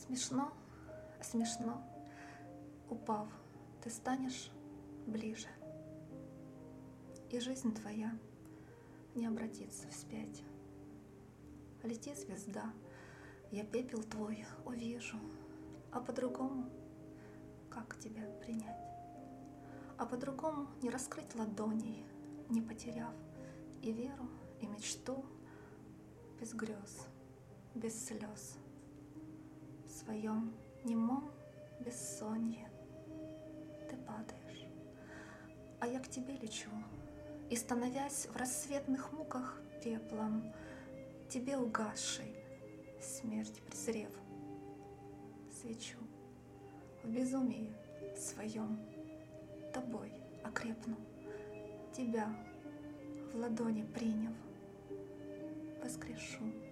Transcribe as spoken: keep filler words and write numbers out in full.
Смешно, смешно, упав, ты станешь ближе, и жизнь твоя не обратится вспять. Лети, звезда, я пепел твой увижу, а по-другому как тебя принять? А по-другому не раскрыть ладоней, не потеряв и веру, и мечту, без грез, без слез. В своем немом бессонье ты падаешь, а я к тебе лечу, и, становясь в рассветных муках пеплом, тебе угасшей, смерть презрев, свечу. В безумии своем тобой окрепну, тебя в ладони приняв, воскрешу.